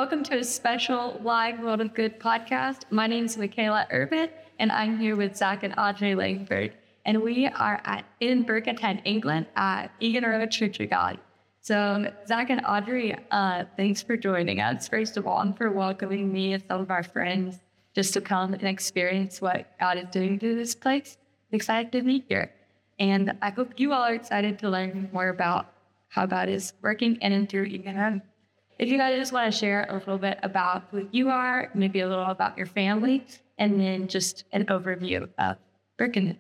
welcome to a special live World of Good podcast. My name is Michaela Urban, and I'm here with Zach and Audrey Langford. And we are in Birkenhead, England at Egan Road Church of God. So Zach and Audrey, thanks for joining us, first of all, and for welcoming me and some of our friends just to come and experience what God is doing through this place. I'm excited to be here. And I hope you all are excited to learn more about how God is working in and through Egan Road. If you guys just want to share a little bit about who you are, maybe a little about your family, and then just an overview of Birkenhead.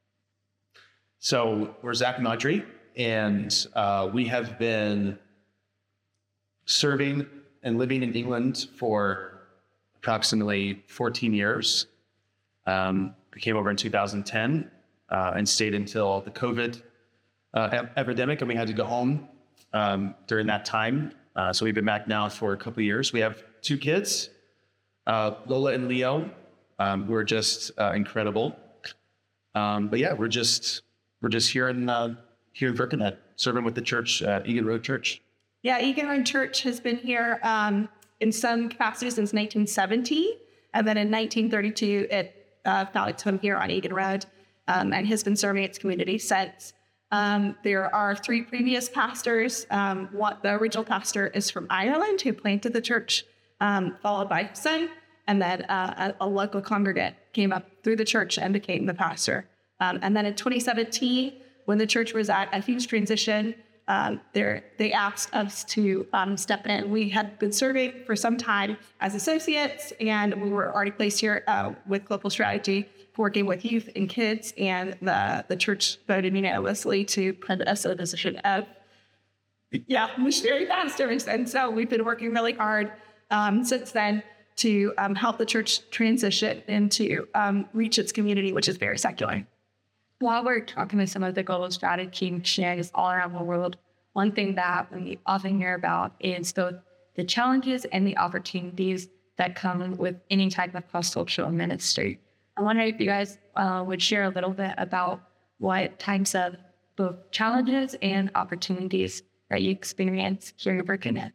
So we're Zach and Audrey, and we have been serving and living in England for approximately 14 years. We came over in 2010 and stayed until the COVID epidemic, and we had to go home during that time. So we've been back now for a couple of years. We have two kids, Lola and Leo, who are just incredible. But yeah, we're just here in Birkenhead, serving with the church at Egan Road Church. Yeah, Egan Road Church has been here in some capacity since 1970, and then in 1932 it found its home here on Egan Road, and has been serving its community since. There are three previous pastors. The original pastor is from Ireland, who planted the church, followed by his son, and then a local congregant came up through the church and became the pastor. And then in 2017, when the church was at a huge transition, they asked us to step in. We had been serving for some time as associates, and we were already placed here with Global Strategy, working with youth and kids, and the church voted unanimously to put us in a position of missionary pastors. And so we've been working really hard since then to help the church transition and to reach its community, which is very secular. While we're talking to some of the global strategy missionaries all around the world, one thing that we often hear about is both the challenges and the opportunities that come with any type of cross-cultural ministry. I wonder if you guys would share a little bit about what types of both challenges and opportunities that you experience here in Birkenhead.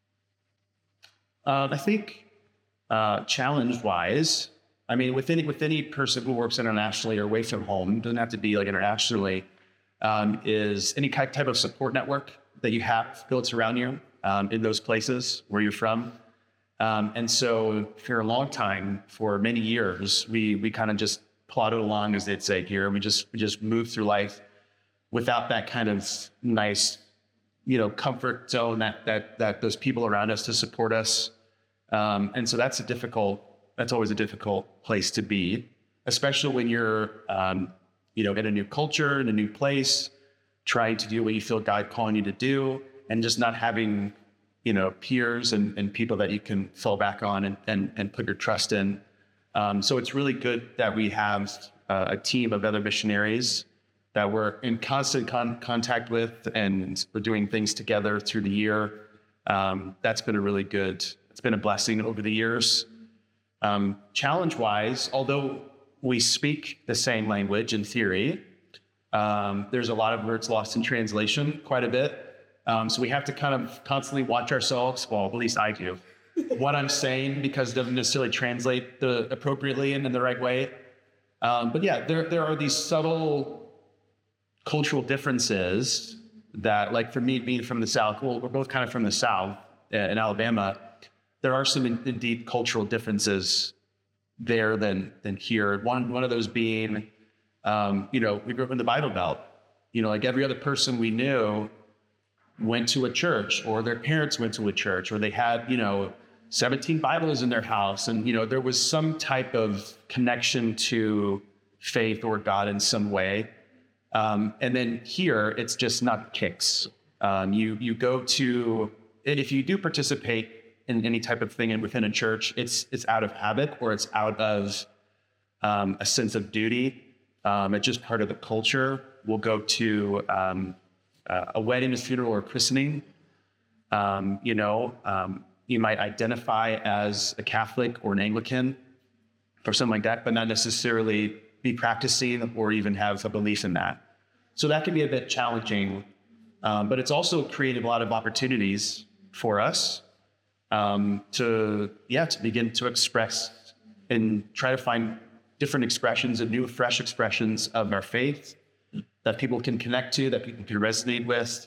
I think challenge-wise, I mean, with any person who works internationally or away from home, doesn't have to be like internationally, is any type of support network that you have built around you in those places where you're from. And so for a long time, for many years, we kind of just plodded along, as they'd say here. We just moved through life without that kind of nice, comfort zone that those people around us to support us. And so that's always a difficult place to be, especially when you're, in a new culture, in a new place, trying to do what you feel God calling you to do, and just not having, peers and people that you can fall back on and put your trust in. So it's really good that we have a team of other missionaries that we're in constant contact with, and we're doing things together through the year. That's been it's been a blessing over the years. Challenge-wise, although we speak the same language in theory, there's a lot of words lost in translation, quite a bit. So we have to kind of constantly watch ourselves, well, at least I do, what I'm saying, because it doesn't necessarily translate appropriately and in the right way. But yeah, there are these subtle cultural differences that, like for me being from the South, well, we're both kind of from the South in Alabama, there are some indeed cultural differences there than here. One of those being, we grew up in the Bible Belt. Like every other person we knew went to a church, or their parents went to a church, or they had, 17 Bibles in their house. And, there was some type of connection to faith or God in some way. And then here, it's just not kicks. You go to, if you do participate in any type of thing within a church, it's out of habit, or it's out of a sense of duty. It's just part of the culture. We'll go to a wedding, a funeral, or christening. You might identify as a Catholic or an Anglican or something like that, but not necessarily be practicing or even have a belief in that. So that can be a bit challenging, but it's also created a lot of opportunities for us. to begin to express and try to find different expressions and new, fresh expressions of our faith that people can connect to, that people can resonate with.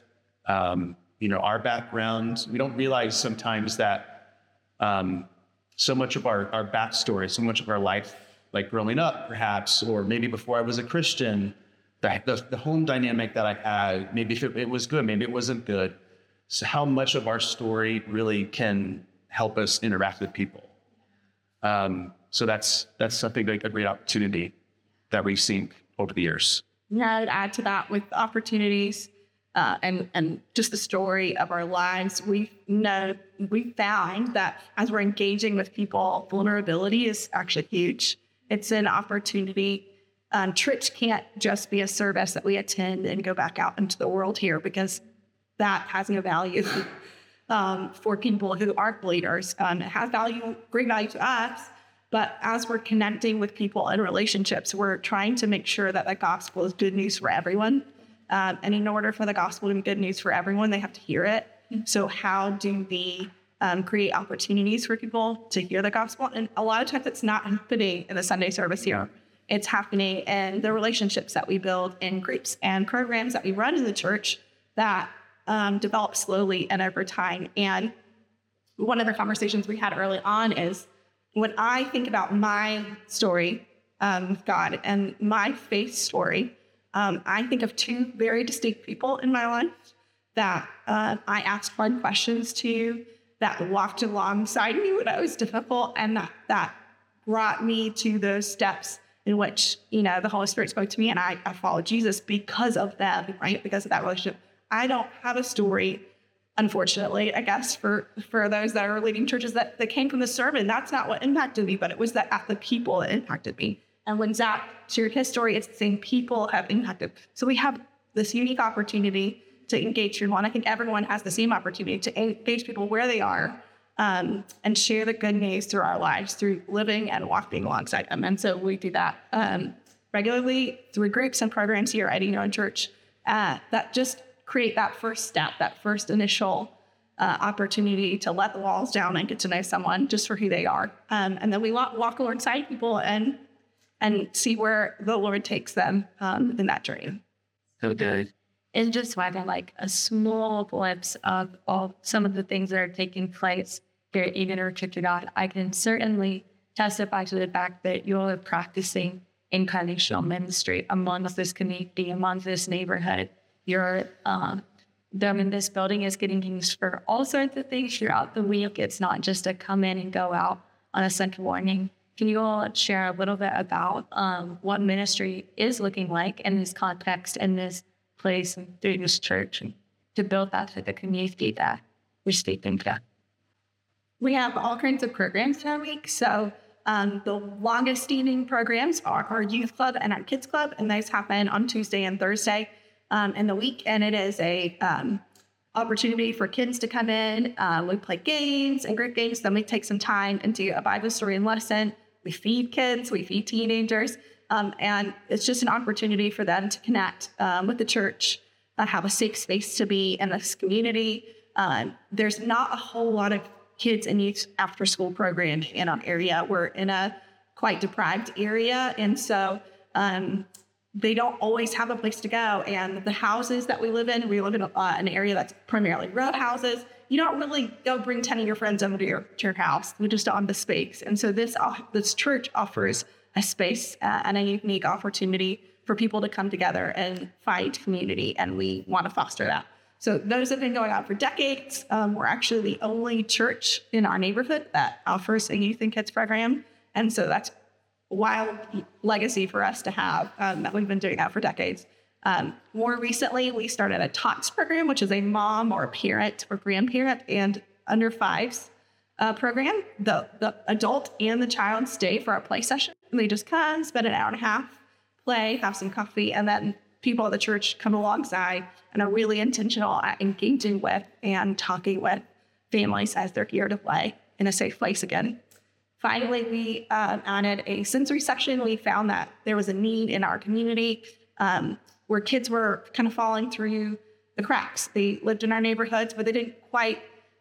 Our background, we don't realize sometimes that so much of our backstory, so much of our life, like growing up perhaps, or maybe before I was a Christian, the home dynamic that I had, maybe if it was good, maybe it wasn't good. So how much of our story really can help us interact with people. So that's something like a great opportunity that we've seen over the years. Yeah, I'd add to that with opportunities and just the story of our lives. We found that as we're engaging with people, vulnerability is actually huge. It's an opportunity. Church can't just be a service that we attend and go back out into the world here, because that has no value for people who aren't leaders. It has great value to us, but as we're connecting with people in relationships, we're trying to make sure that the gospel is good news for everyone. And in order for the gospel to be good news for everyone, they have to hear it. So how do we create opportunities for people to hear the gospel? And a lot of times it's not happening in the Sunday service here. It's happening in the relationships that we build in groups and programs that we run in the church that develop slowly and over time. And one of the conversations we had early on is, when I think about my story with God and my faith story, I think of two very distinct people in my life that I asked hard questions to, that walked alongside me when I was difficult, and that brought me to those steps in which, the Holy Spirit spoke to me, and I followed Jesus because of them, right? Because of that relationship. I don't have a story, unfortunately, I guess, for those that are leading churches that came from the sermon. That's not what impacted me, but it was the people that impacted me. And when Zach shared his story, it's the same people have impacted. So we have this unique opportunity to engage people. And I think everyone has the same opportunity to engage people where they are, and share the good news through our lives, through living and walking alongside them. And so we do that regularly through groups and programs here at Eden Church that just create that first step, that first initial opportunity to let the walls down and get to know someone just for who they are. And then we walk alongside people and see where the Lord takes them in that journey. So good. It's just having like a small glimpse of all some of the things that are taking place here at Eden Church of God. I can certainly testify to the fact that you are practicing incarnational ministry amongst this community, amongst this neighborhood. This building is getting used for all sorts of things throughout the week. It's not just a come in and go out on a Sunday morning. Can you all share a little bit about what ministry is looking like in this context, in this place, and through this church, and to build that for the community that we're speaking to? We have all kinds of programs in our week. So the longest standing programs are our youth club and our kids club, and those happen on Tuesday and Thursday in the week. And it is a opportunity for kids to come in. We play games and group games. Then we take some time and do a Bible story and lesson. We feed kids, we feed teenagers. And it's just an opportunity for them to connect with the church, have a safe space to be in this community. There's not a whole lot of kids and youth after school programs in our area. We're in a quite deprived area. And so they don't always have a place to go. And the houses that we live in an area that's primarily row houses. You don't really go bring 10 of your friends over to your house. We just don't have the space. And so this church offers a space and a unique opportunity for people to come together and find community. And we want to foster that. So those have been going on for decades. We're actually the only church in our neighborhood that offers a youth and kids program. And so that's a wild legacy for us to have, that we've been doing that for decades. More recently, we started a TOTS program, which is a mom or a parent or grandparent and under fives program. The adult and the child stay for our play session. And they just come, spend an hour and a half, play, have some coffee, and then people at the church come alongside and are really intentional at engaging with and talking with families as they're here to play in a safe place again. Finally, we added a sensory section. We found that there was a need in our community where kids were kind of falling through the cracks. They lived in our neighborhoods, but they didn't quite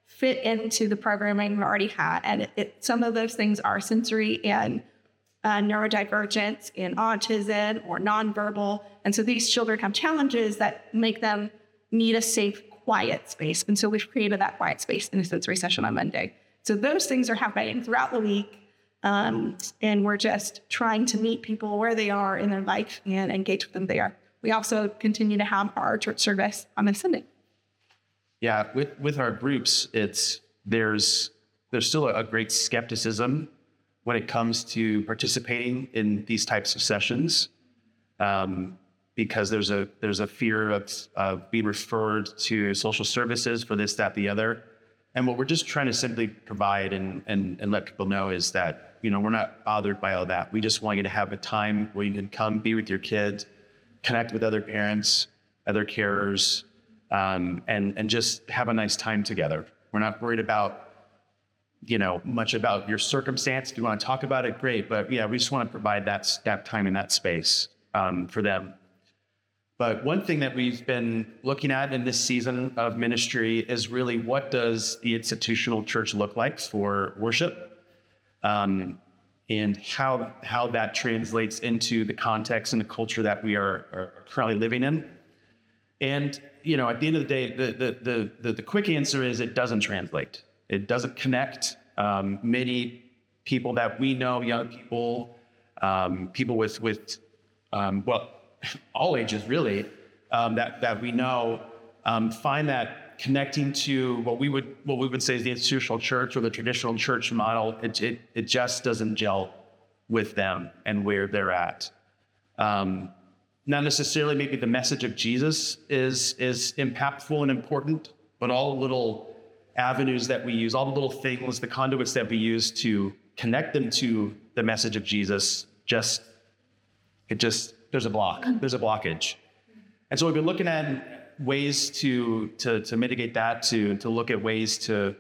fit into the programming we already had. And some of those things are sensory and neurodivergence and autism or nonverbal. And so these children have challenges that make them need a safe, quiet space. And so we've created that quiet space in a sensory session on Monday. So those things are happening throughout the week. And we're just trying to meet people where they are in their life and engage with them there. We also continue to have our church service on a Sunday. Yeah, with our groups, there's still a great skepticism when it comes to participating in these types of sessions, because there's a fear of being referred to social services for this, that, the other. And what we're just trying to simply provide and let people know is that, we're not bothered by all that. We just want you to have a time where you can come be with your kids, connect with other parents, other carers, and just have a nice time together. We're not worried about, much about your circumstance. If you want to talk about it, great. But yeah, we just want to provide that time and that space for them. But one thing that we've been looking at in this season of ministry is really, what does the institutional church look like for worship? And how that translates into the context and the culture that we are currently living in. And, at the end of the day, the quick answer is it doesn't translate. It doesn't connect. Many people that we know, young people, people with all ages really, that we know, find that connecting to what we would say is the institutional church or the traditional church model, it just doesn't gel with them and where they're at. Not necessarily maybe the message of Jesus is impactful and important, but all the little avenues that we use, all the little things, the conduits that we use to connect them to the message of Jesus, there's a blockage. And so we've been looking at ways to mitigate that, to look at ways to,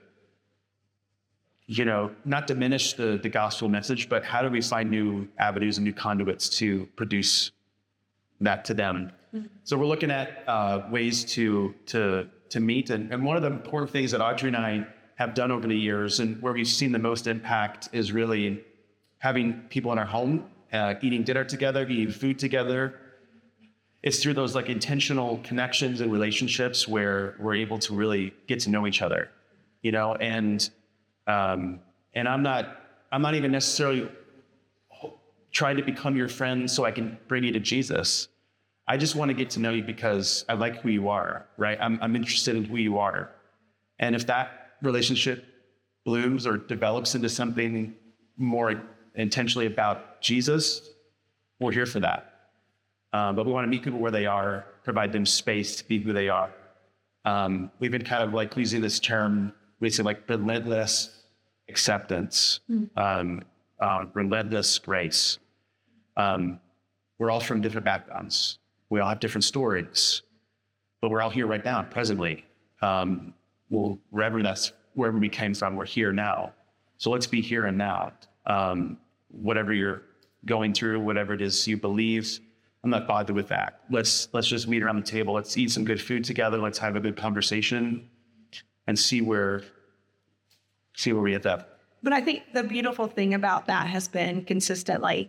not diminish the gospel message, but how do we find new avenues and new conduits to produce that to them? Mm-hmm. So we're looking at ways to meet. And one of the important things that Audrey and I have done over the years, and where we've seen the most impact, is really having people in our home, eating dinner together, eating food together. It's through those intentional connections and relationships where we're able to really get to know each other, and I'm not even necessarily trying to become your friend so I can bring you to Jesus. I just want to get to know you because I like who you are, right? I'm interested in who you are. And if that relationship blooms or develops into something more intentionally about Jesus, we're here for that. But we want to meet people where they are, provide them space to be who they are. We've been kind of using this term, we say relentless acceptance, relentless grace. We're all from different backgrounds. We all have different stories, but we're all here right now, presently. Wherever we came from, we're here now. So let's be here and now. Whatever you're going through, whatever it is you believe, I'm not bothered with that. Let's just meet around the table. Let's eat some good food together. Let's have a good conversation and see where we end up. But I think the beautiful thing about that has been consistently,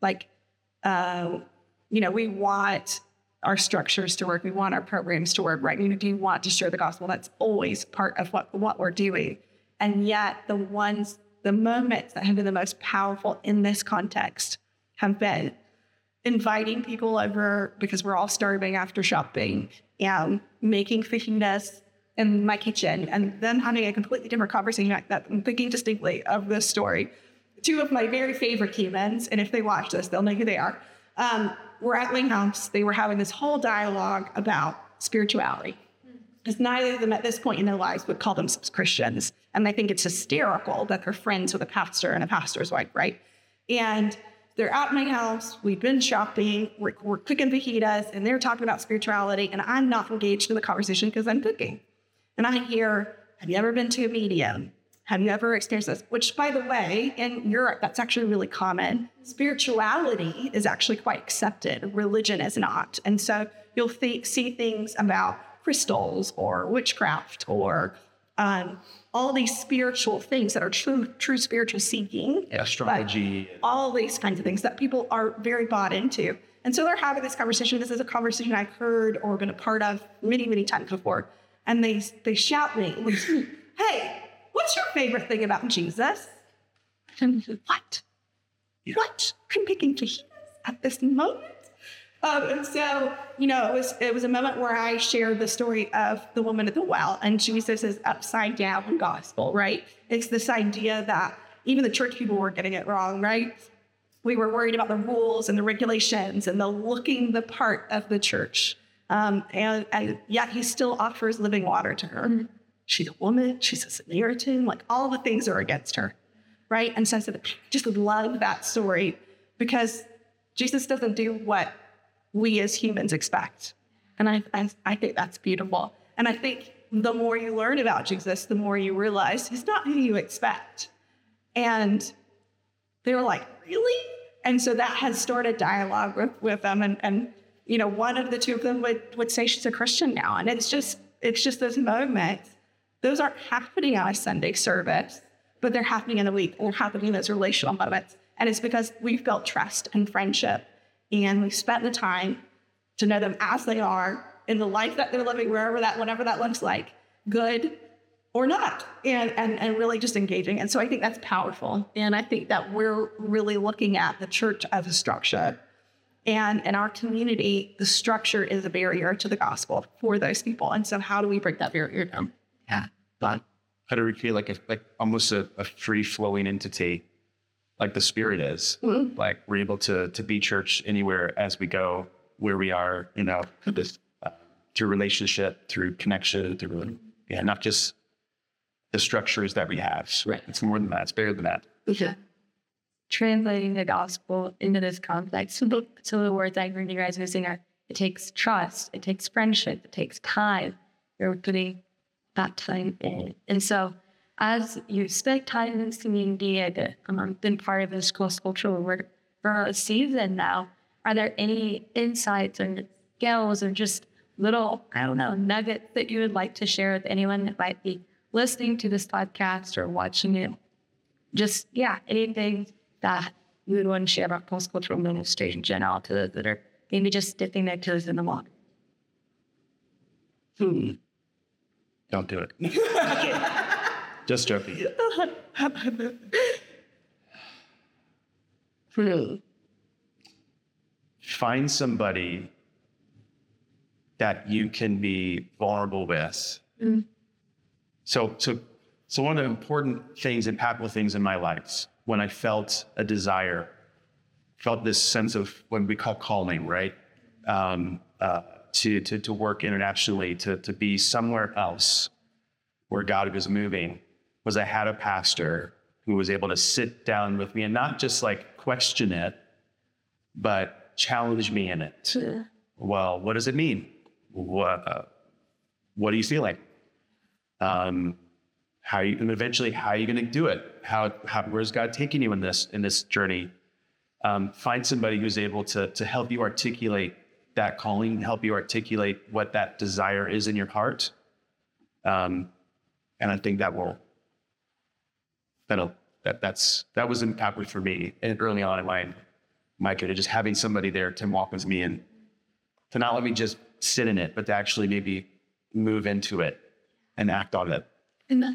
we want our structures to work. We want our programs to work, right? We do want to share the gospel. That's always part of what we're doing. And yet the moments that have been the most powerful in this context have been inviting people over because we're all starving after shopping, and making fajitas in my kitchen, and then having a completely different conversation like that. I'm thinking distinctly of this story. Two of my very favorite humans, and if they watch this, they'll know who they are, were at my house. They were having this whole dialogue about spirituality, because neither of them at this point in their lives would call themselves Christians. And I think it's hysterical that they're friends with a pastor and a pastor's wife, right? And they're at my house. We've been shopping. We're cooking fajitas, and they're talking about spirituality, and I'm not engaged in the conversation because I'm cooking. And I hear, have you ever been to a medium? Have you ever experienced this? Which, by the way, in Europe, that's actually really common. Spirituality is actually quite accepted. Religion is not. And so you'll see things about crystals or witchcraft or all these spiritual things that are true spiritual seeking. Astrology. All these kinds of things that people are very bought into. And so they're having this conversation. This is a conversation I've heard or been a part of many, many times before. And they shout me, hey, what's your favorite thing about Jesus? And what? Yeah. What? I'm picking fajitas at this moment. And so, it was a moment where I shared the story of the woman at the well and Jesus' upside down gospel, right? It's this idea that even the church people were getting it wrong, right? We were worried about the rules and the regulations and the looking the part of the church. And yet he still offers living water to her. She's a woman, she's a Samaritan, like all the things are against her, right? And so I said, I just love that story because Jesus doesn't do what we as humans expect. And I think that's beautiful. And I think the more you learn about Jesus, the more you realize he's not who you expect. And they were like, really? And so that has started dialogue with them. And one of the two of them would say she's a Christian now. And it's just those moments. Those aren't happening on a Sunday service, but they're happening in a week. They're happening in those relational moments. And it's because we felt trust and friendship. And we spent the time to know them as they are in the life that they're living, whenever that looks like, good or not, and really just engaging. And so I think that's powerful. And I think that we're really looking at the church as a structure. And in our community, the structure is a barrier to the gospel for those people. And so how do we break that barrier down? Yeah. But how do we feel like almost a free-flowing entity, like the Spirit is? Mm-hmm. Like we're able to be church anywhere as we go, where we are, this through relationship, through connection, not just the structures that we have. Right. It's more than that. It's bigger than that. Yeah. Translating the gospel into this context. So the words I heard you guys using are, it takes trust, it takes friendship, it takes time. You're putting that time in. And so as you spend time in this community and been part of this cross-cultural work for a season now, are there any insights or skills or just little, nuggets that you would like to share with anyone that might be listening to this podcast or watching it? Just, anything that you would want to share about cross-cultural ministry in general to those that are maybe just dipping their toes in the water. Don't do it. Just joking. Find somebody that you can be vulnerable with. Mm. So one of the important things, impactful things in my life, when I felt a desire, felt this sense of what we call calling, right? To work internationally, to be somewhere else where God was moving, was I had a pastor who was able to sit down with me and not just question it, but challenge me in it. Yeah. Well, what does it mean? What are you feeling? How are you going to do it? Where's God taking you in this journey? Find somebody who's able to help you articulate that calling, help you articulate what that desire is in your heart. And I think that was impactful for me and early on in my career, just having somebody there to walk with me and to not let me just sit in it, but to actually maybe move into it and act on it. And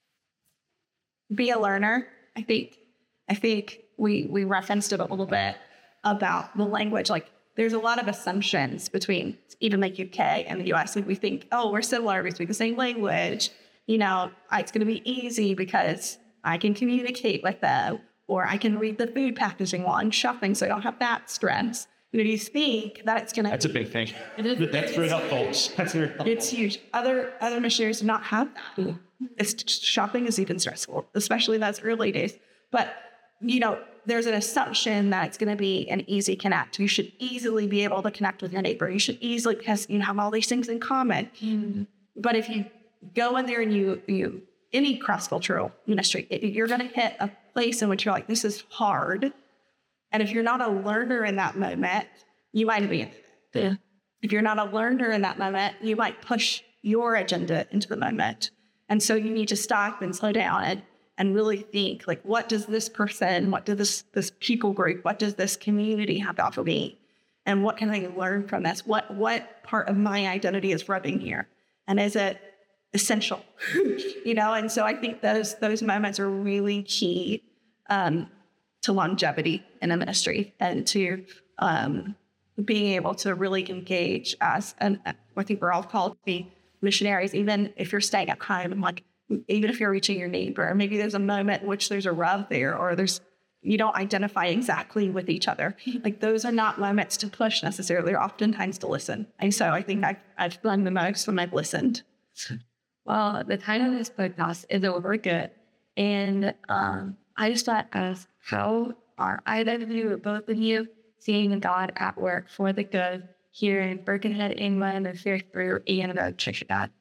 be a learner. I think we referenced it a little bit about the language. There's a lot of assumptions between even the UK and the US. We think, we're similar, we speak the same language. It's going to be easy because I can communicate with them, or I can read the food packaging while I'm shopping, so I don't have that stress. Do you think that it's going to... That's a big thing. That's very helpful. That's very helpful. It's huge. Other missionaries do not have that. Shopping is even stressful, especially in those early days. But, there's an assumption that it's going to be an easy connect. You should easily be able to connect with your neighbor. You should easily, because you have all these things in common. Mm-hmm. But if you go in there and you any cross-cultural ministry, you're going to hit a place in which you're like, this is hard. And if you're not a learner in that moment, you might abandon it. Yeah. If you're not a learner in that moment, you might push your agenda into the moment. And so you need to stop and slow down and really think, like, what does this person, what does this people group, what does this community have to offer me? And what can I learn from this? What part of my identity is rubbing here? And is it essential? And so I think those moments are really key to longevity in a ministry and to being able to really engage as, I think we're all called to be missionaries, even if you're staying at home, like, even if you're reaching your neighbor, maybe there's a moment in which there's a rub there, or you don't identify exactly with each other. Like, those are not moments to push necessarily, or oftentimes to listen. And so I think I've learned the most when I've listened. Well, the title of this podcast is Over Good. And I just thought of how are either of you, or both of you, seeing God at work for the good here in Birkenhead, England, and through Egan Road Church of God?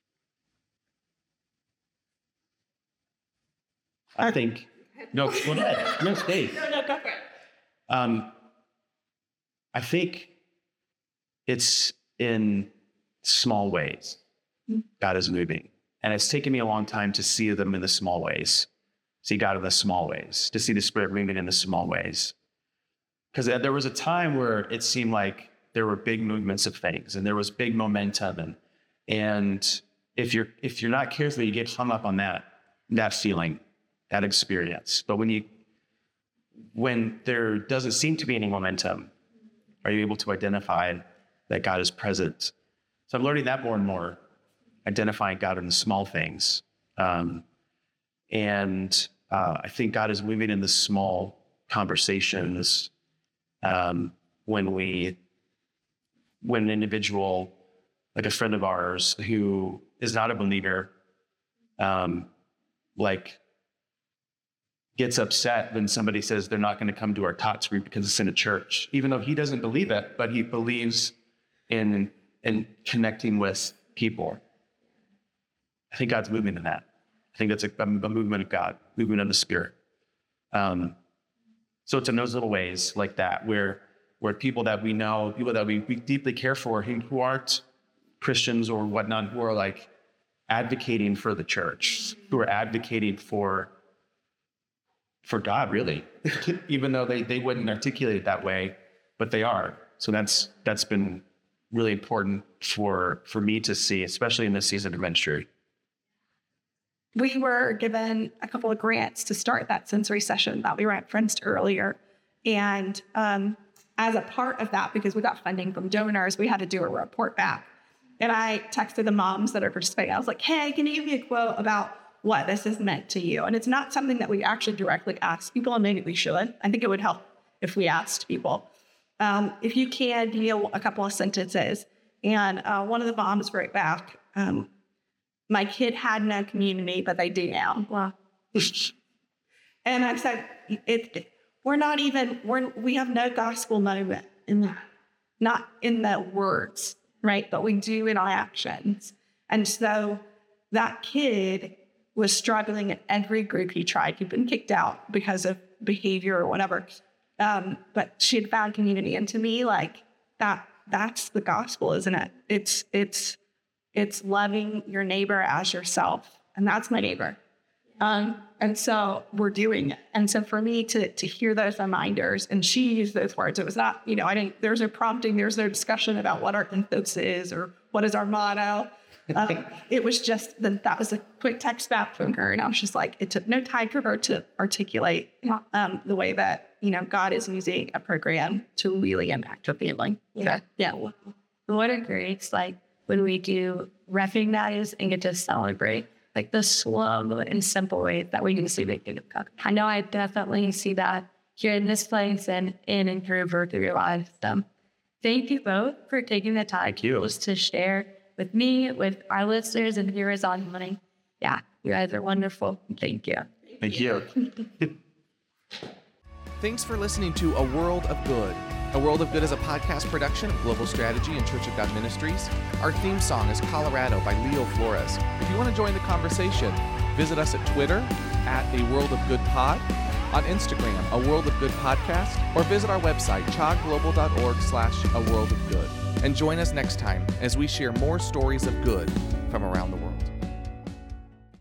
I think, no, go ahead. No, stay. No, go for it. I think it's in small ways God is moving. And it's taken me a long time to see them in the small ways, see God in the small ways, to see the Spirit moving in the small ways. Because there was a time where it seemed like there were big movements of things and there was big momentum. And if you're not careful, you get hung up on that feeling, that experience. But when there doesn't seem to be any momentum, are you able to identify that God is present? So I'm learning that more and more, identifying God in the small things. I think God is moving in the small conversations. When an individual, like a friend of ours who is not a believer, gets upset when somebody says they're not going to come to our tots group because it's in a church, even though he doesn't believe it, but he believes in connecting with people. I think God's moving in that. I think that's a movement of God, movement of the Spirit. So it's in those little ways like that where people that we know, people that we deeply care for, who aren't Christians or whatnot, who are like advocating for the church, who are advocating for God, really, even though they wouldn't articulate it that way, but they are. So that's been really important for me to see, especially in this season of ministry. We were given a couple of grants to start that sensory session that we referenced earlier. And as a part of that, because we got funding from donors, we had to do a report back. And I texted the moms that are participating. I was like, hey, can you give me a quote about what this has meant to you? And it's not something that we actually directly ask people, and maybe we should. I think it would help if we asked people. If you can, a couple of sentences. And one of the moms wrote back, my kid had no community, but they do now. Wow. And I said, we have no gospel moment in that, not in the words, right? But we do in our actions. And so that kid was struggling in every group he tried. He'd been kicked out because of behavior or whatever. But she had found community. And to me, like, that's the gospel, isn't it? It's loving your neighbor as yourself. And that's my neighbor. And so we're doing it. And so for me to hear those reminders, and she used those words, it was not, there's no prompting, there's no discussion about what our ethos is or what is our motto. It was just that was a quick text back from her. And I was just like, it took no time for her to articulate the way that, God is using a program to really impact a family. Yeah. Yeah. What a grace, when we do recognize and get to celebrate, the slow and simple ways that we can see the kingdom of God. I know I definitely see that here in this place and in through your lives. Thank you both for taking the time to share with me, with our listeners and viewers online. Yeah, you guys are wonderful. Thank you. Thank you. Thanks for listening to A World of Good. A World of Good is a podcast production of Global Strategy and Church of God Ministries. Our theme song is Colorado by Leo Flores. If you want to join the conversation, visit us at Twitter at A World of Good Pod, on Instagram, A World of Good Podcast, or visit our website, chogglobal.org/A World of Good. And join us next time as we share more stories of good from around the world.